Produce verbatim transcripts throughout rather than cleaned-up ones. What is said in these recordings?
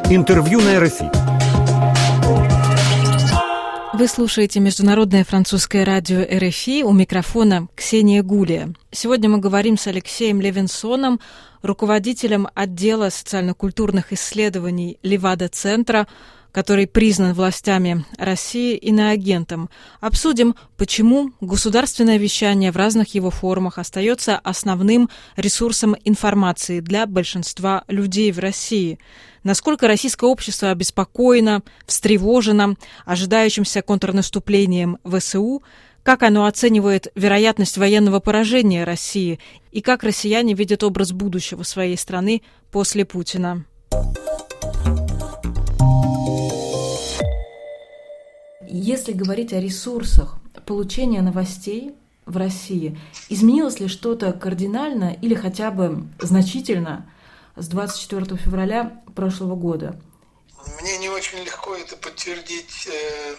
Интервью на эр эф и. Вы слушаете Международное французское радио эр эф и, у микрофона Ксения Гулия. Сегодня мы говорим с Алексеем Левинсоном, руководителем отдела социально-культурных исследований Левада-центра, который признан властями России иноагентом. Обсудим, почему государственное вещание в разных его формах остается основным ресурсом информации для большинства людей в России. Насколько российское общество обеспокоено, встревожено ожидающимся контрнаступлением вэ эс у, как оно оценивает вероятность военного поражения России и как россияне видят образ будущего своей страны после Путина. Если говорить о ресурсах получения новостей в России, изменилось ли что-то кардинально или хотя бы значительно с двадцать четвёртого февраля прошлого года? Мне не очень легко это подтвердить э,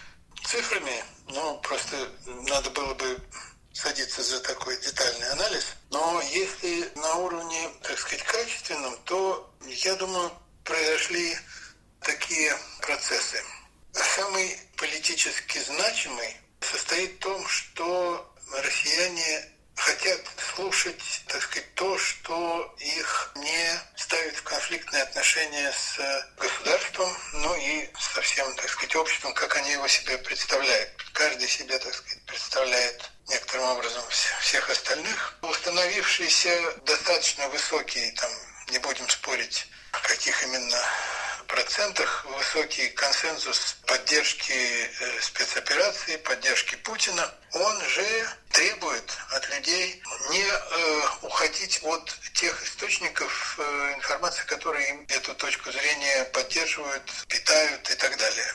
цифрами, но просто надо было бы садиться за такой детальный анализ. Но если на уровне, так сказать, качественном, то, я думаю, произошли такие процессы. Самый политически значимый состоит в том, что россияне хотят слушать, так сказать, то, что их не ставит в конфликтные отношения с государством, ну и со всем, так сказать, обществом, как они его себе представляют. Каждый себе, так сказать, представляет некоторым образом всех остальных. Установившийся достаточно высокий, там, не будем спорить, в каких именно процентах, высокий консенсус поддержки э, спецоперации, поддержки Путина, он же требует от людей не э, уходить от тех источников э, информации, которые им эту точку зрения поддерживают, питают и так далее.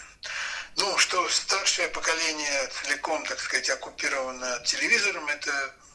Ну, что старшее поколение целиком, так сказать, оккупировано телевизором, это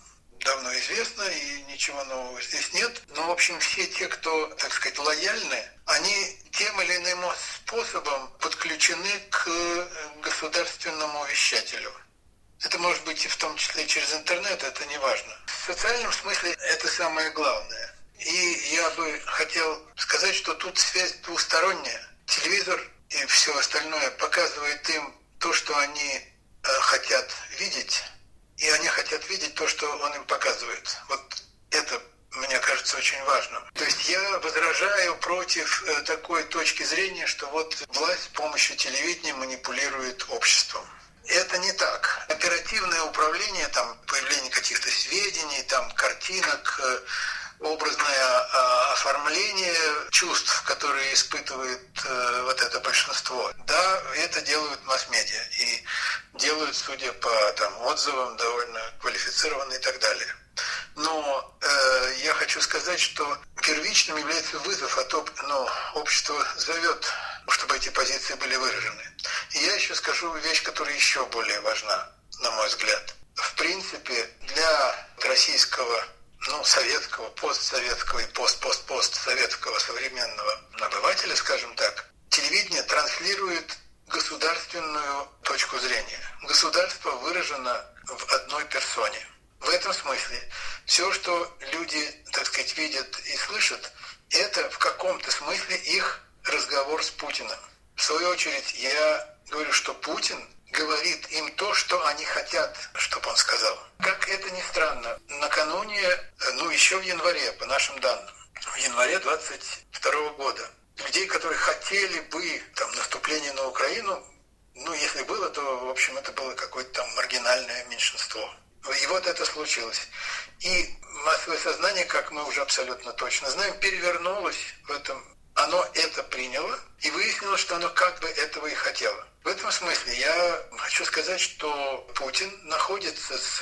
давно известно, и ничего нового здесь нет. Но, в общем, все те, кто, так сказать, лояльны, они тем или иным способом подключены к государственному вещателю. Это может быть и в том числе и через интернет, это не важно. В социальном смысле это самое главное. И я бы хотел сказать, что тут связь двусторонняя. Телевизор и все остальное показывает им то, что они э, хотят видеть, и они хотят видеть то, что он им показывает. Вот это, мне кажется, очень важным. То есть я возражаю против э, такой точки зрения, что вот власть с помощью телевидения манипулирует обществом. Это не так. Оперативное управление, там, появление каких-то сведений, там, картинок, э, образное э, оформление чувств, которые испытывает э, вот это большинство. Да, это делают масс-медиа. И делают, судя по там, отзывам, довольно квалифицированно и так далее. Но э, я хочу сказать, что первичным является вызов, а то ну, общество зовет, чтобы эти позиции были выражены. И я еще скажу вещь, которая еще более важна, на мой взгляд. В принципе, для российского, ну, советского, постсоветского и пост-пост-постсоветского современного обывателя, скажем так, телевидение транслирует государственную точку зрения. Государство выражено в одной персоне. В этом смысле все, что люди, так сказать, видят и слышат, это в каком-то смысле их разговор с Путиным. В свою очередь, я говорю, что Путин говорит им то, что они хотят, чтобы он сказал. Как это ни странно, накануне, ну еще в январе, по нашим данным, в январе двадцать второго года, людей, которые хотели бы там, наступления на Украину, ну, если было, то, в общем, это было какое-то там маргинальное меньшинство. И вот это случилось. И массовое сознание, как мы уже абсолютно точно знаем, перевернулось в этом. Оно это приняло и выяснилось, что оно как бы этого и хотело. В этом смысле я хочу сказать, что Путин находится с...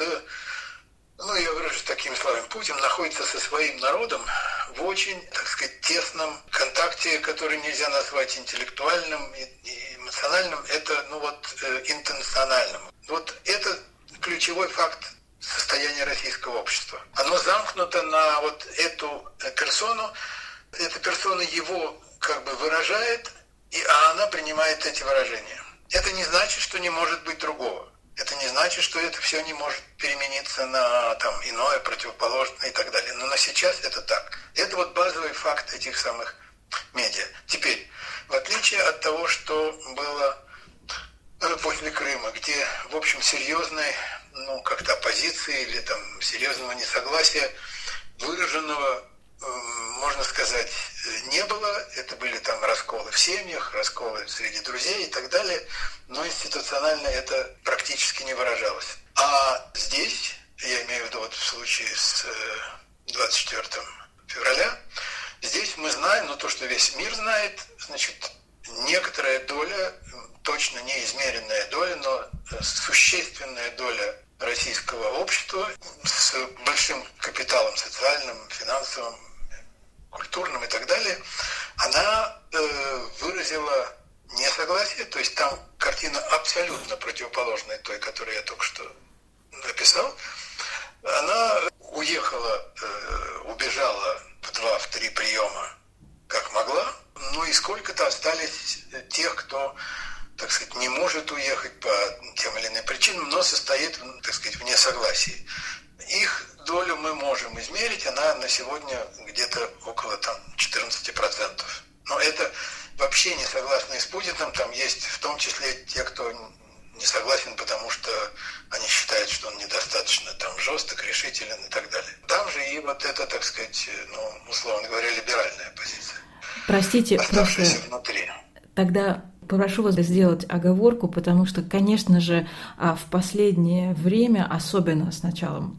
Ну, я выражусь такими словами. Путин находится со своим народом в очень, так сказать, тесном контакте, который нельзя назвать интеллектуальным и эмоциональным. Это, ну вот, э, интенциональным. Вот это ключевой факт состояния российского общества. Оно замкнуто на вот эту персону. Эта персона его как бы выражает, и, а она принимает эти выражения. Это не значит, что не может быть другого. Это не значит, что это все не может перемениться на там, иное, противоположное и так далее. Но на сейчас это так. Это вот базовый факт этих самых медиа. Теперь, в отличие от того, что было после Крыма, где, в общем, серьезной, ну, как-то оппозиции или там серьезного несогласия выраженного, можно сказать, не было. Это были там расколы в семьях, расколы среди друзей и так далее, но институционально это практически не выражалось. А здесь, я имею в виду вот в случае с двадцать четвёртого февраля, здесь мы знаем, ну то, что весь мир знает, значит, некоторая доля, точно не измеренная доля, но существенная доля российского общества с большим капиталом социальным, финансовым, культурным и так далее, она э, выразила несогласие, то есть там картина абсолютно противоположная той, которую я только что написал. Она уехала, э, убежала в два, в три приема, как могла, ну и сколько-то остались тех, кто, так сказать, не может уехать по тем или иным причинам, но состоит, так сказать, в несогласии. Их долю мы можем измерить, она на сегодня где-то около там четырнадцать процентов. Но это вообще не согласны с Путиным, там есть в том числе те, кто не согласен, потому что они считают, что он недостаточно там жесток, решителен и так далее. Там же и вот это, так сказать, ну, условно говоря, либеральная позиция. Простите, оставшаяся внутри. Тогда прошу вас сделать оговорку, потому что, конечно же, в последнее время, особенно с началом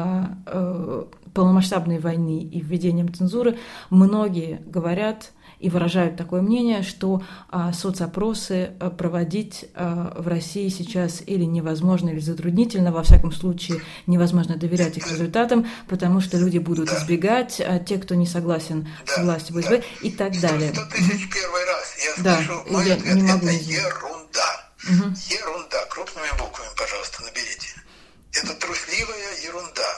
полномасштабной войны и введением цензуры, многие говорят и выражают такое мнение, что соцопросы проводить в России сейчас или невозможно, или затруднительно, во всяком случае невозможно доверять их результатам, потому что люди будут да. избегать, а те, кто не согласен да. с властью, будут да. избегать и так далее. сто тысяч первый раз. Я да. слышу, мой я ответ, не могу это не ерунда. Угу. Ерунда. Крупными буквами, пожалуйста, наберите. Это трусливая ерунда.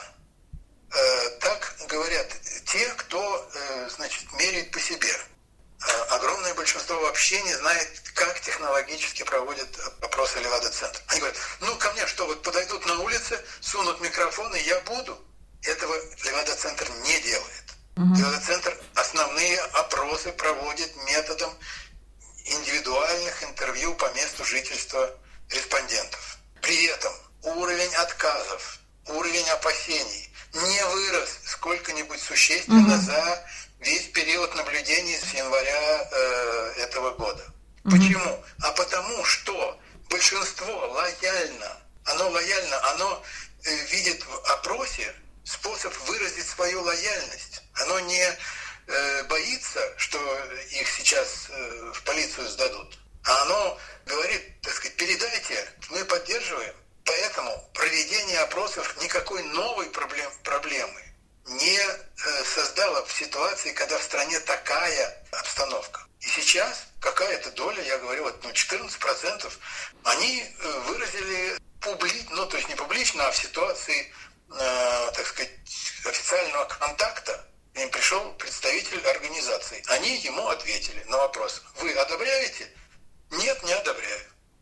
Э, так говорят те, кто, э, значит, меряет по себе. Огромное большинство вообще не знает, как технологически проводят опросы Левада-центр. Они говорят, ну ко мне что, вот подойдут на улице, сунут микрофон, и я буду. Этого Левада-центр не делает. Uh-huh. Левада-центр основные опросы проводит методом индивидуальных интервью по месту жительства респондентов. При этом уровень отказов, уровень опасений не вырос сколько-нибудь существенно uh-huh. за весь период наблюдений с января э, этого года. Mm-hmm. Почему? А потому что большинство лояльно, оно лояльно, оно э, видит в опросе способ выразить свою лояльность. Оно не э, боится, что их сейчас э, в полицию сдадут, а оно говорит, так сказать, передайте, мы поддерживаем. Поэтому проведение опросов никакой новой проблем, проблемы не создала в ситуации, когда в стране такая обстановка. И сейчас какая-то доля, я говорю, вот, ну, четырнадцать процентов, они выразили публично, ну, то есть не публично, а в ситуации, э, так сказать, официального контакта, им пришел представитель организации. Они ему ответили на вопрос, вы одобряете? Нет, не одобряю.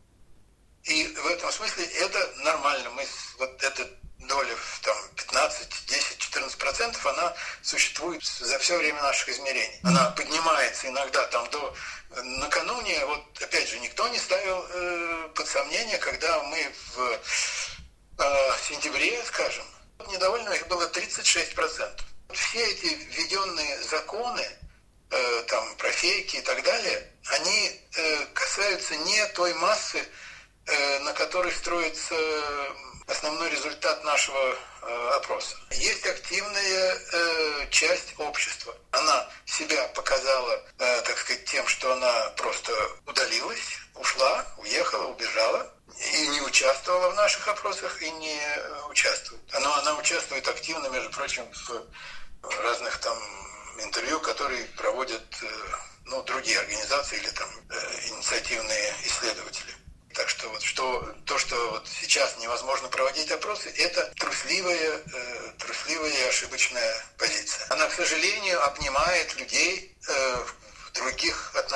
И в этом смысле это нормально. Мы вот этот доля там пятнадцать, десять, четырнадцать процентов, она существует за все время наших измерений. Она поднимается иногда там до... Накануне, вот опять же, никто не ставил э, под сомнение, когда мы в э, сентябре, скажем, недовольных было тридцать шесть процентов. Все эти введенные законы, э, там, про фейки и так далее, они э, касаются не той массы, э, на которой строится основной результат нашего э, опроса. Есть активная э, часть общества. Она себя показала, э, так сказать, тем, что она просто удалилась, ушла, уехала, убежала и не участвовала в наших опросах и не участвует. Но она участвует активно, между прочим, в разных там интервью, которые проводят э, ну, другие организации или там э, инициативные исследователи. Так что вот что, то, что вот сейчас невозможно проводить опросы, это трусливая, э, трусливая и ошибочная позиция. Она, к сожалению, обнимает людей э, в других отношениях.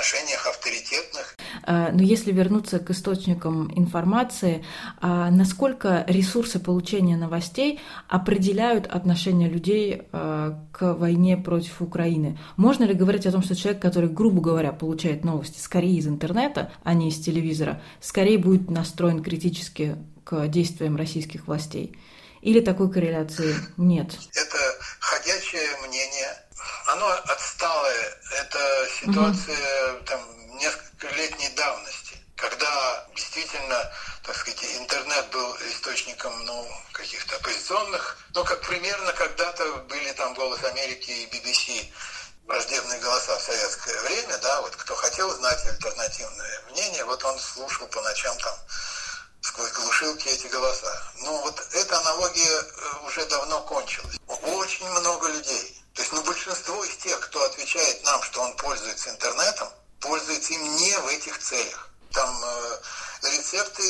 отношениях авторитетных. Но если вернуться к источникам информации, насколько ресурсы получения новостей определяют отношение людей к войне против Украины? Можно ли говорить о том, что человек, который, грубо говоря, получает новости скорее из интернета, а не из телевизора, скорее будет настроен критически к действиям российских властей? Или такой корреляции нет? Это ходячее мнение. Оно отсталое. Это ситуация угу. там, нескольколетней давности, когда действительно, так сказать, интернет был источником ну, каких-то оппозиционных, ну, как примерно когда-то были там «Голос Америки» и би би си, враждебные голоса в советское время, да, вот кто хотел знать альтернативное мнение, вот он слушал по ночам там сквозь глушилки эти голоса. Ну, вот эта аналогия уже давно кончилась. Очень много людей. То есть, ну, большинство из тех, кто отвечает нам, что он пользуется интернетом, пользуется им не в этих целях. Там э, рецепты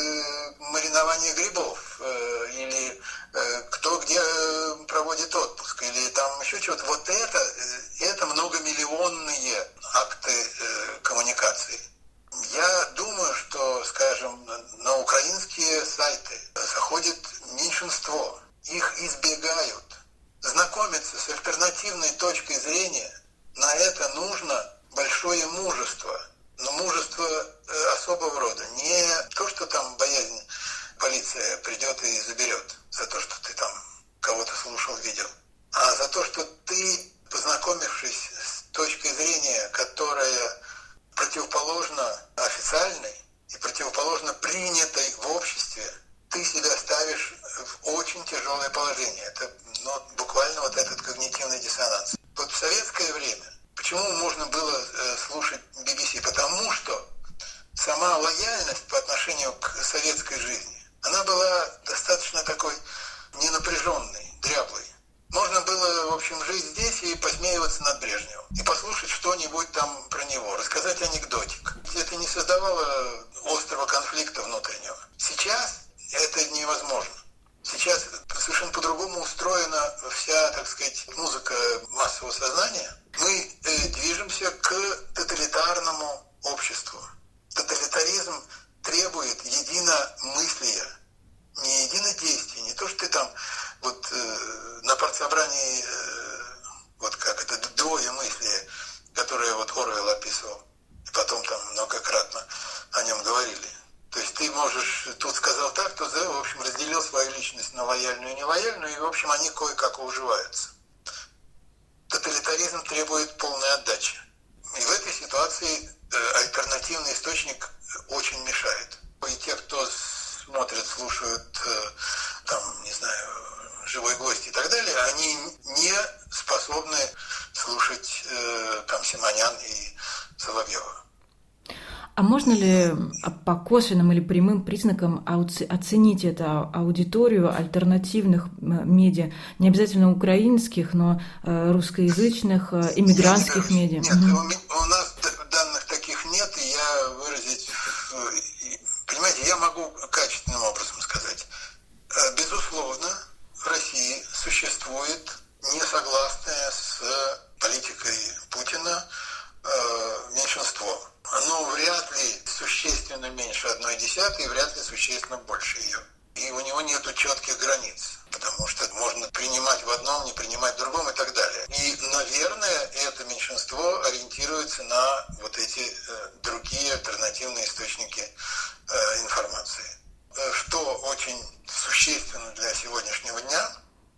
маринования грибов, э, или э, кто где проводит отпуск, или там еще чего-то. Вот это, это многомиллионные акты э, коммуникации. Я думаю, что, скажем, на украинские сайты заходит меньшинство, их избегают. Знакомиться с альтернативной точкой зрения, на это нужно большое мужество. Но мужество особого рода. Не то, что там боязнь, полиция придет и заберет за то, что ты там кого-то слушал, видел, а за то, что ты, познакомившись с точкой зрения, которая противоположна официальной и противоположна принятой в обществе, ты себя ставишь в очень тяжелое положение. Это ну, буквально вот этот когнитивный диссонанс. Вот в советское время, почему можно было э, слушать би би си? Потому что сама лояльность по отношению к советской жизни, она была достаточно такой ненапряженной, дряблой. Можно было, в общем, жить здесь и посмеиваться над Брежневым. И послушать что-нибудь там про него, рассказать анекдотик. Это не создавало острого конфликта внутреннего. Сейчас это невозможно. Сейчас совершенно по-другому устроена вся, так сказать, музыка массового сознания. Мы э, движемся к тоталитарному обществу. Тоталитаризм требует единомыслия, не единодействия. Не то, что ты там вот э, на партсобрании, э, вот как это, двоемыслие, которое вот Орвелл описывал, и потом там многократно о нем говорили. То есть ты можешь, тут сказал так, то в общем, разделил свою личность на лояльную и нелояльную, и, в общем, они кое-как уживаются. Тоталитаризм требует полной отдачи. И в этой ситуации э, альтернативный источник очень мешает. И те, кто смотрят, слушают, э, там, не знаю, «Живой гость» и так далее, они не способны слушать э, там Симонян и Соловьева. А можно ли по косвенным или прямым признакам оценить эту аудиторию альтернативных медиа, не обязательно украинских, но русскоязычных, иммигрантских медиа? Нет, угу. У нас данных таких нет, и я выразить, понимаете, я могу качественным образом сказать. Безусловно, в России существует несогласное с политикой Путина меньшинство. Оно вряд ли существенно меньше одной десятой, и вряд ли существенно больше ее. И у него нет четких границ, потому что можно принимать в одном, не принимать в другом и так далее. И, наверное, это меньшинство ориентируется на вот эти э, другие альтернативные источники э, информации. Что очень существенно для сегодняшнего дня,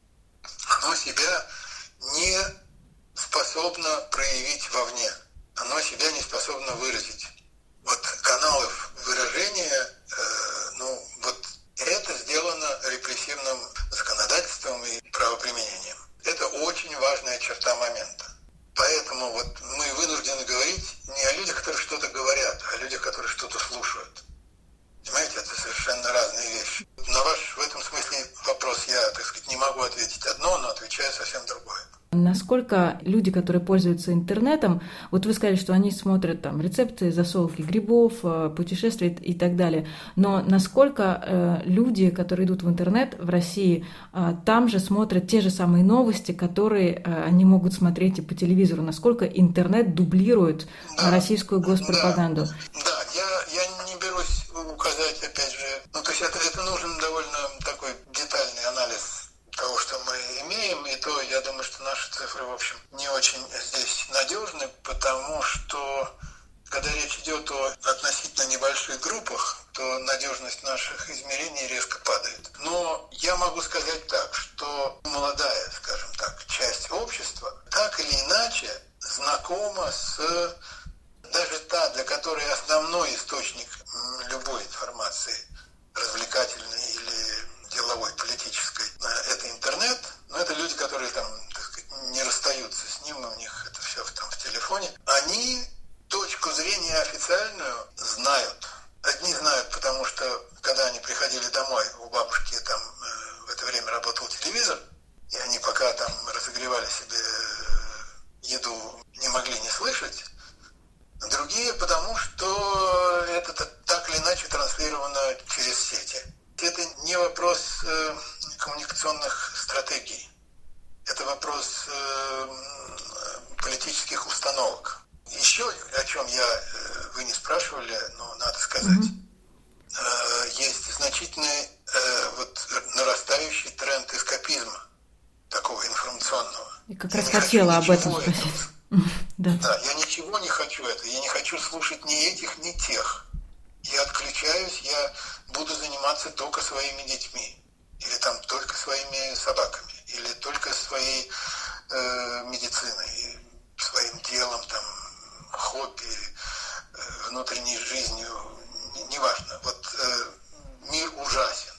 оно себя не способно проявить вовне. Оно себя не способно выразить. Вот каналов выражения, э, ну, вот это сделано репрессивным законодательством и правоприменением. Это очень важная черта момента. Поэтому вот мы вынуждены говорить не о людях, которые что-то говорят, а о людях, которые что-то слушают. Понимаете, это совершенно разные вещи. На ваш в этом смысле вопрос я, так сказать, не могу ответить одно, но отвечаю совсем другое. Насколько люди, которые пользуются интернетом, вот вы сказали, что они смотрят там рецепты засолки грибов, путешествия и так далее, но насколько э, люди, которые идут в интернет в России, э, там же смотрят те же самые новости, которые э, они могут смотреть и по телевизору, насколько интернет дублирует да, российскую госпропаганду? Да, да я, я не берусь указать, опять же, ну то есть это, это нужен довольно такой детальный анализ того, что мы имеем, и то я думаю, что наши цифры, в общем, не очень здесь надежны, потому что, когда речь идет о относительно небольших группах, то надежность наших измерений резко падает. Но я могу сказать так, что молодая, скажем так, часть общества так или иначе знакома с даже та, для которой основной источник любой информации, развлекательной или деловой, политической, это интернет, но это люди, которые там, так сказать, не расстаются с ним, у них это все там в телефоне. Они точку зрения официальную знают. Одни знают, потому что когда они приходили домой, у бабушки там э, в это время работал телевизор, и они пока там разогревали себе еду, не могли не слышать. Другие, потому что это так или иначе транслировано через сети. Это не вопрос э, коммуникационных стратегий, это вопрос э, политических установок. Еще о чем я, э, вы не спрашивали, но надо сказать, mm-hmm. э, есть значительный э, вот, нарастающий тренд эскапизма, такого информационного. И как раз хотела об этом спросить. Да. да, я ничего не хочу этого, я не хочу слушать ни этих, ни тех. Я отключаюсь, я буду заниматься только своими детьми, или там только своими собаками, или только своей э, медициной, своим делом, там, хобби, э, внутренней жизнью, неважно. Вот э, мир ужасен.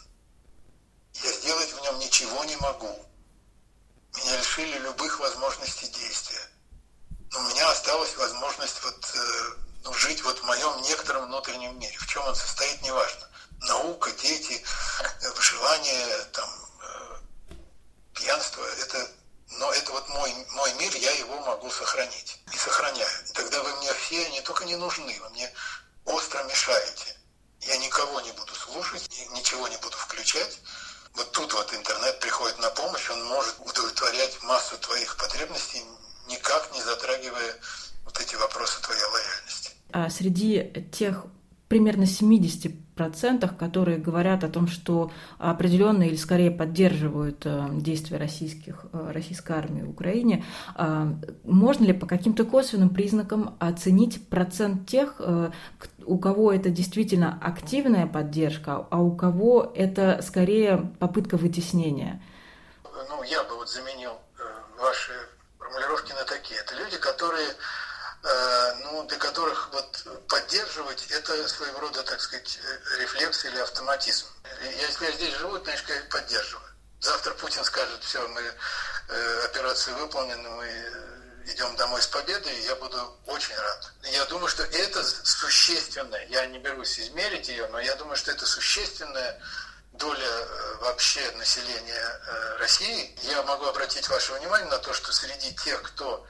Я сделать в нем ничего не могу. Меня лишили любых возможностей действия. Но у меня осталась возможность вот, э, ну, жить вот в моем некотором внутреннем мире. В чем он состоит, неважно. Наука, дети, выживание, там, э, пьянство, это, но это вот мой, мой мир, я его могу сохранить. И сохраняю. И тогда вы мне все не только не нужны, вы мне остро мешаете. Я никого не буду слушать, ничего не буду включать. Вот тут вот интернет приходит на помощь, он может удовлетворять массу твоих потребностей, никак не затрагивая вот эти вопросы твоей лояльности. А среди тех примерно семьдесят процентов, которые говорят о том, что определенно или скорее поддерживают действия российских, российской армии в Украине, можно ли по каким-то косвенным признакам оценить процент тех, у кого это действительно активная поддержка, а у кого это скорее попытка вытеснения? Ну, я бы вот заменил ваши формулировки на такие. Это люди, которые ну, для которых вот поддерживать это своего рода, так сказать, рефлекс или автоматизм. Если я здесь живу, значит, я поддерживаю. Завтра Путин скажет, все, мы э, операция выполнена, мы идем домой с победой, и я буду очень рад. Я думаю, что это существенное, я не берусь измерить ее, но я думаю, что это существенная доля э, вообще населения э, России. Я могу обратить ваше внимание на то, что среди тех, кто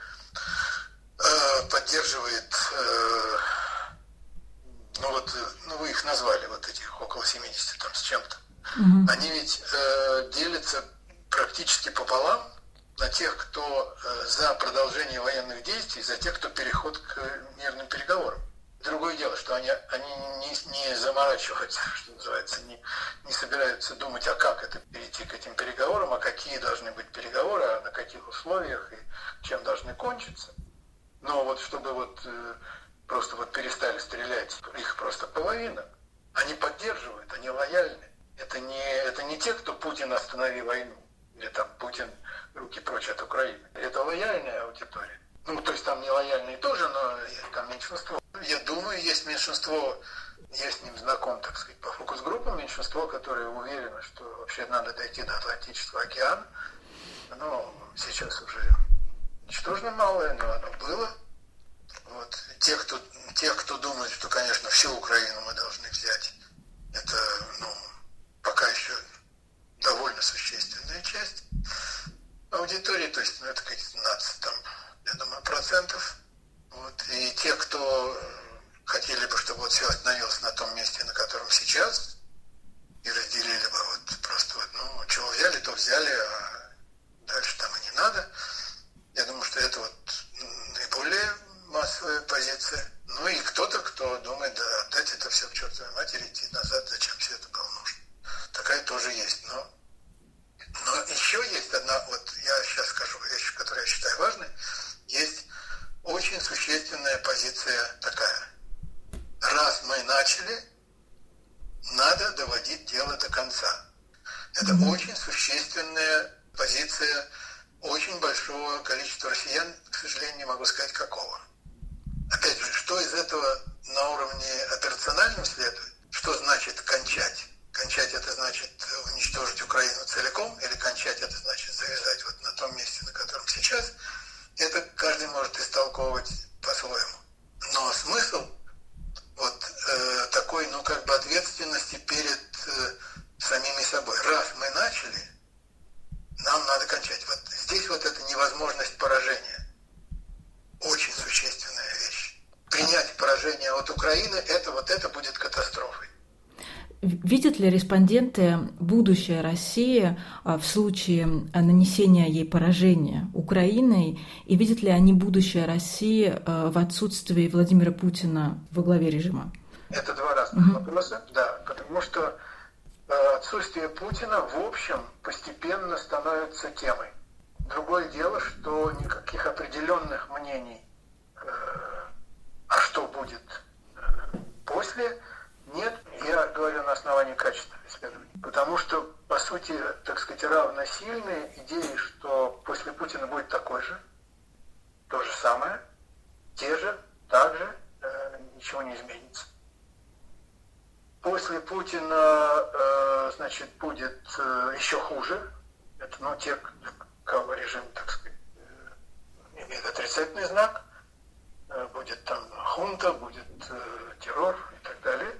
поддерживает, ну вот, ну вы их назвали, вот этих около семидесяти там с чем-то, mm-hmm. они ведь э, делятся практически пополам на тех, кто э, за продолжение военных действий, за тех, кто переход к мирным переговорам. Другое дело, что они, они не, не заморачиваются, что называется, не, не собираются думать, а как это перейти к этим переговорам, а какие должны быть переговоры, а на каких условиях и чем должны кончиться. Но вот чтобы вот э, просто вот перестали стрелять, их просто половина. Они поддерживают, они лояльны. Это не, это не те, кто Путин останови войну, или там Путин руки прочь от Украины. Это лояльная аудитория. Ну, то есть там не лояльные тоже, но там меньшинство. Я думаю, есть меньшинство, я с ним знаком, так сказать, по фокус-группам, меньшинство, которое уверено, что вообще надо дойти до Атлантического океана. Но сейчас уже ничтожно малое, но оно было. Вот. Те, кто, те, кто думает, что, конечно, всю Украину мы должны взять, это, ну, пока еще довольно существенная часть аудитории, то есть, ну, это, Вот. И те, кто хотели бы, чтобы вот все остановилось на том месте, на котором сейчас, и разделили бы вот просто вот, ну, чего взяли, то взяли, а дальше там и не надо. Я думаю, что это вот наиболее массовая позиция. Ну и кто-то, кто думает, да, отдать это все к чертовой матери, идти назад, зачем все это было нужно. Такая тоже есть. Но, но еще есть одна, вот я сейчас скажу вещь, которую я считаю важной, есть очень существенная позиция такая. Раз мы начали, надо доводить дело до конца. Это mm-hmm. очень существенная позиция очень большого количества россиян, к сожалению, не могу сказать какого. Опять же, что из этого на уровне операциональном следует? Что значит кончать? Кончать это значит уничтожить Украину целиком, или кончать это значит завязать вот на том месте, на котором сейчас? Это каждый может истолковывать по-своему. Но смысл вот э, такой, ну как бы ответственности перед э, самими собой. Раз мы начали, нам надо кончать. Вот здесь вот эта невозможность поражения. Очень существенная вещь. Принять поражение от Украины, это вот это будет катастрофой. Видят ли респонденты будущее России в случае нанесения ей поражения Украиной, и видят ли они будущее России в отсутствии Владимира Путина во главе режима? Это два разных угу. вопроса, да, потому что отсутствие Путина в общем постепенно становится темой. Другое дело, что никаких определенных мнений, а что будет после, нет, я говорю на основании качественных исследований. Потому что, по сути, так сказать, равносильные идеи, что после Путина будет такой же, то же самое, те же, так же, э, ничего не изменится. После Путина, э, значит, будет э, еще хуже. Это, ну, те, кого режим, так сказать, э, имеет отрицательный знак. Э, будет там хунта, будет э, террор и так далее.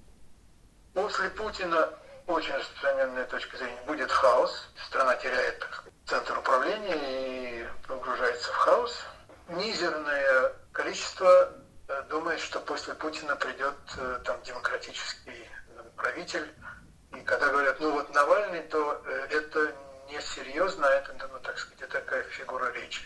После Путина, очень распространенная точка зрения, будет хаос. Страна теряет, так сказать, центр управления и погружается в хаос. Мизерное количество думает, что после Путина придет там демократический правитель. И когда говорят, ну вот Навальный, то это несерьезно, это, ну, так сказать, это такая фигура речи.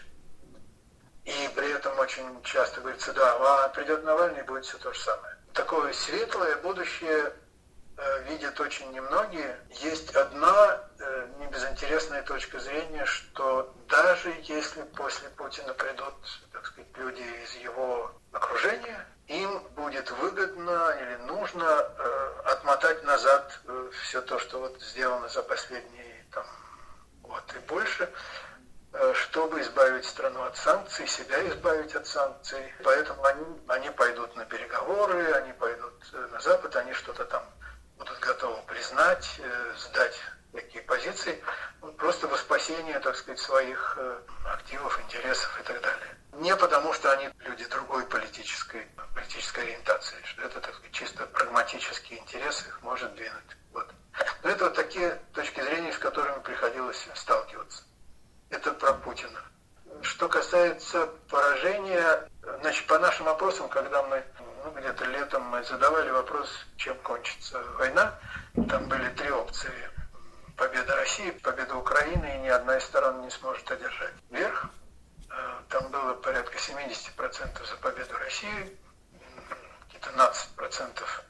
И при этом очень часто говорится, да, а придет Навальный, и будет все то же самое. Такое светлое будущее видят очень немногие. Есть одна э, небезынтересная точка зрения, что даже если после Путина придут, так сказать, люди из его окружения, им будет выгодно или нужно э, отмотать назад э, все то, что вот сделано за последний там, год и больше, э, чтобы избавить страну от санкций, себя избавить от санкций. Поэтому они, они пойдут на переговоры, они пойдут на Запад, они что-то там будут готовы признать, сдать такие позиции, просто во спасение, так сказать, своих активов, интересов и так далее. Не потому, что они люди другой политической, политической ориентации, что это, так сказать, чисто прагматические интересы их может двинуть. Вот. Но это вот такие точки зрения, с которыми приходилось сталкиваться. Это про Путина. Что касается поражения, значит, по нашим опросам, когда мы ну, где-то летом мы задавали вопрос, чем кончится война. Там были три опции. Победа России, победа Украины, и ни одна из сторон не сможет одержать верх. Там было порядка семьдесят процентов за победу России, где-то двенадцать процентов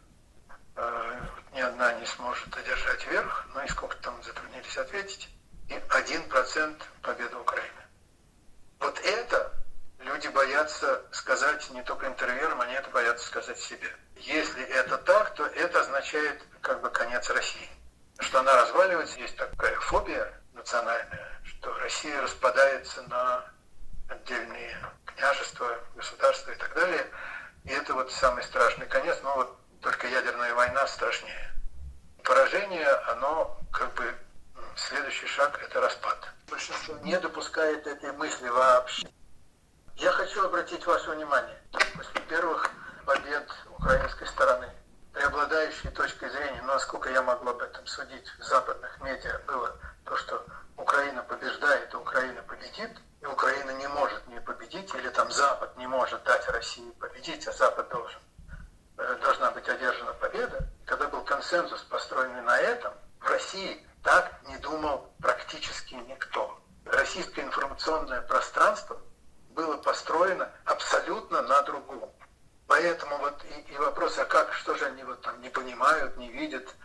ни одна не сможет одержать верх, ну и сколько там затруднились ответить, и один процент победа Украины. Вот это люди боятся сказать не только интервьюерам, они это боятся сказать себе. Если это так, то это означает как бы конец России. Что она разваливается, есть такая фобия национальная, что Россия распадается на отдельные княжества, государства и так далее. И это вот самый страшный конец, но вот только ядерная война страшнее. Поражение, оно как бы следующий шаг – это распад. Большинство не допускает этой мысли вообще. Я хочу обратить ваше внимание, после первых побед украинской стороны, преобладающей точкой зрения, но насколько я могу об этом судить, в западных медиа было то, что Украина побеждает, и Украина победит. и Украина не может не победить, или там Запад не может дать России победить, а Запад должен, должна быть одержана победа, когда был консенсус, построенный на этом, в России так не думал практически никто. Российское информационное пространство было построено абсолютно на другом. Поэтому вот и, и вопрос, а как, что же они вот там не понимают, не видят,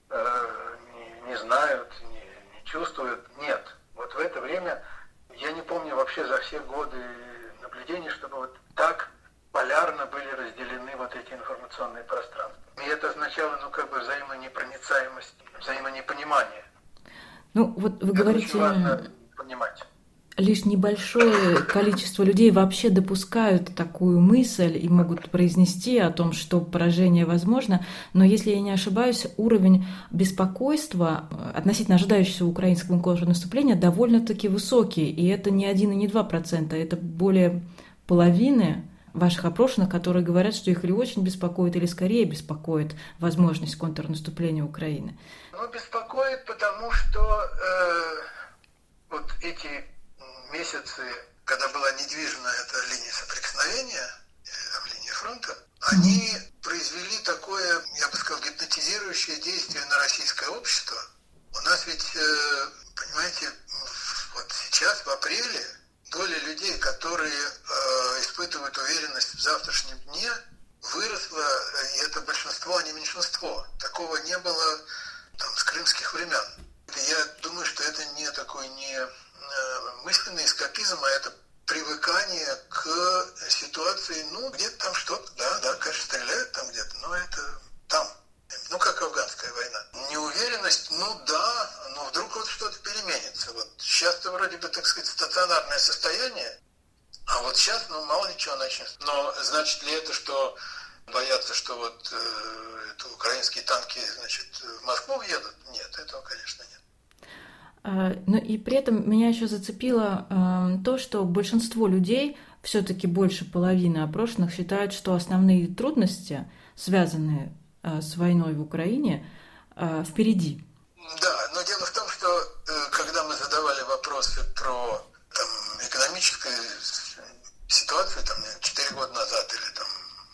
э, не, не знают, не, не чувствуют? Нет. Вот в это время я не помню вообще за все годы наблюдений, чтобы вот так полярно были разделены вот эти информационные пространства. И это означало, ну, как бы взаимонепроницаемость, взаимонепонимание. Ну, вот вы это говорите, очень важно понимать. Лишь небольшое количество людей вообще допускают такую мысль и могут произнести о том, что поражение возможно. Но если я не ошибаюсь, уровень беспокойства относительно ожидающегося украинского контрнаступления довольно-таки высокий. И это не один и не два процента, это более половины ваших опрошенных, которые говорят, что их или очень беспокоит, или скорее беспокоит возможность контрнаступления Украины. Ну, беспокоит, потому что э, вот эти месяцы, когда была недвижна эта линия соприкосновения, э, линия фронта, они произвели такое, я бы сказал, гипнотизирующее действие на российское общество. У нас ведь, э, понимаете, вот сейчас, в апреле, доля людей, которые э, испытывают уверенность в завтрашнем дне, выросла, и это большинство, а не меньшинство. Такого не было там с крымских времен. Я думаю, что это не такой не э, мысленный эскапизм, а это привыкание к ситуации, ну, где-то там что-то, да, да, конечно, стреляют там где-то, но это там. Ну, как афганская война. Неуверенность, ну да, но вдруг вот что-то переменится. Вот сейчас-то вроде бы, так сказать, стационарное состояние, а вот сейчас, ну, мало ли чего начнется. Но значит ли это, что боятся, что вот э, это украинские танки, значит, в Москву въедут? Нет, этого, конечно, нет. Но и при этом меня еще зацепило э, то, что большинство людей, все-таки больше половины опрошенных, считают, что основные трудности, связанные с войной в Украине, впереди. Да, но дело в том, что когда мы задавали вопросы про там, экономическую ситуацию там, четыре года назад или там,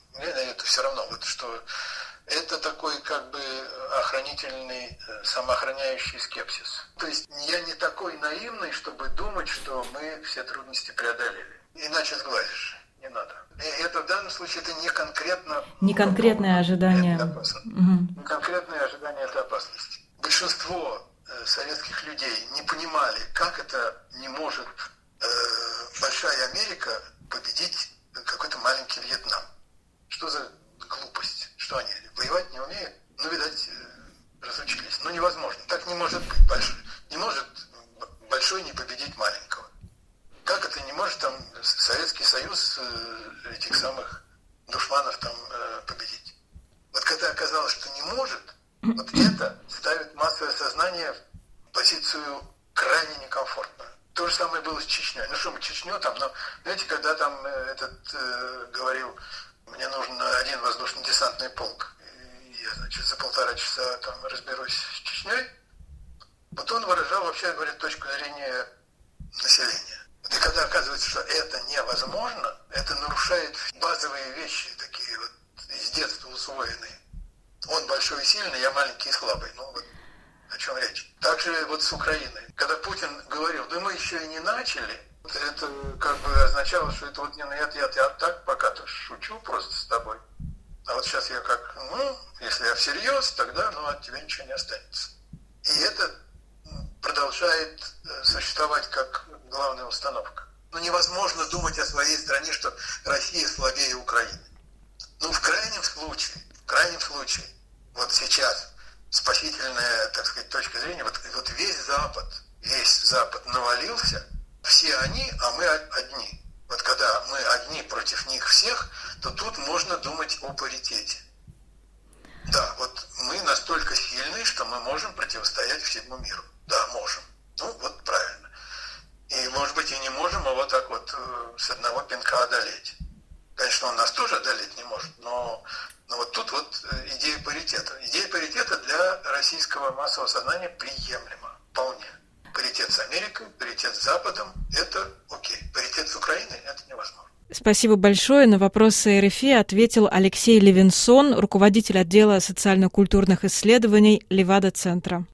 это все равно, вот, что это такой как бы охранительный, самоохраняющий скепсис. То есть я не такой наивный, чтобы думать, что мы все трудности преодолели. Иначе сглазишь. Не надо. И это в данном случае это не конкретно... Не конкретное ожидание. Угу. Не конкретное ожидание этой опасности. Большинство э, советских людей не понимали, как это не может э, большая Америка победить какой-то маленький Вьетнам. Что за глупость? Что они, воевать не умеют? Ну, видать, э, разучились. Ну, невозможно. Так не может быть. Большой, не может большой не победить маленького. Как это не может там Советский Союз э, этих самых душманов там э, победить? Вот когда оказалось, что не может, вот это ставит массовое сознание в позицию крайне некомфортную. То же самое было с Чечней. Ну что мы Чечню там, но знаете, когда там э, этот э, говорил, мне нужен один воздушно-десантный полк, и я, значит, за полтора часа там разберусь с Чечней, вот он выражал вообще, говорит, точку зрения населения. И когда оказывается, что это невозможно, это нарушает базовые вещи, такие вот из детства усвоенные. Он большой и сильный, я маленький и слабый. Ну вот о чем речь. Также вот с Украиной. Когда Путин говорил, да мы еще и не начали, это как бы означало, что это вот не на это, я, я так пока-то шучу просто с тобой. А вот сейчас я как, ну, если я всерьез, тогда, ну, от тебя ничего не останется. И это продолжает существовать как главная установка. Ну, невозможно думать о своей стране, что Россия слабее Украины. Ну, в крайнем случае, в крайнем случае, вот сейчас спасительная, так сказать, точка зрения, вот, вот весь Запад, весь Запад навалился, все они, а мы одни. Вот когда мы одни против них всех, то тут можно думать о паритете. Да, вот мы настолько сильны, что мы можем противостоять всему миру. Да, можем. Ну, вот правильно. И, может быть, и не можем, а вот так вот э, с одного пинка одолеть. Конечно, он нас тоже одолеть не может, но, но вот тут вот идея паритета. Идея паритета для российского массового сознания приемлема. Вполне. Паритет с Америкой, паритет с Западом – это окей. приоритет с Украиной, это невозможно. Спасибо большое. На вопросы эр эф и ответил Алексей Левинсон, руководитель отдела социально-культурных исследований Левада-центра.